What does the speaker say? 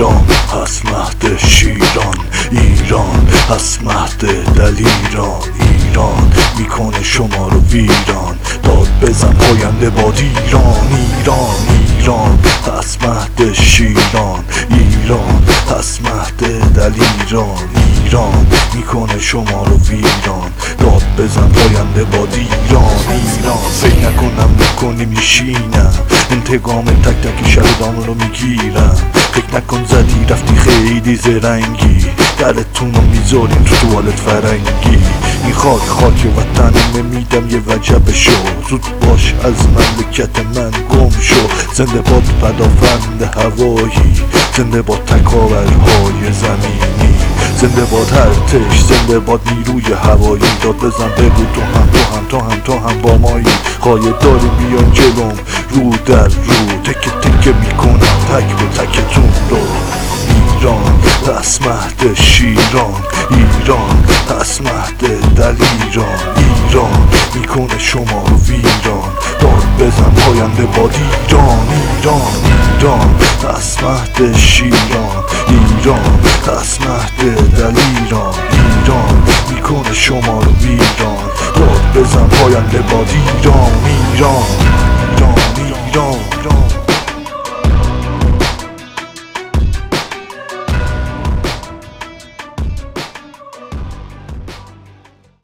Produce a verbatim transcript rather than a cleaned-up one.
ایران هست مهد شیران، ایران هست مهد دلیران، ایران میکنه شما رو ویران، داد بزن پاینده باد ایران، ایران ایران هست مهد شیران، ایران هست مهد دلیران، ایران میکنه شما رو ویران، داد بزن پاینده باد ایران، ایران فکر نکنم نکنی میشینم، انتقام تک تک شهدان رو میگیرم، فکر نکن زدی رفتی خیلی زرنگی، درتون رو میذاریم تو توالت فرنگی، این خاک خاک وطنمه میدم یه وجب شو، زود باش از مملکت من گم شو، زنده باد پدافند هوایی، زنده باد تکاورهای زمینی، زنده باد ارتش، زنده باد نیروی هوایی، داد بزن بگو تو هم تو هم تو هم تو هم با مایی، قایه داریم بیان جلوم رو در رو، تکه تکه میکنم تک به تکتون رو، ایران هست مهد شیران، ایران هست مهد دلیران، ایران میکنه شما رو ویران، داد بزن پاینده باد ایران، ایران ایران هست مهد شیران، ایران هست مهد دلیران، ایران میکنه شما رو ویران، داد بزن پاینده باد ایران، ایران ایران ایران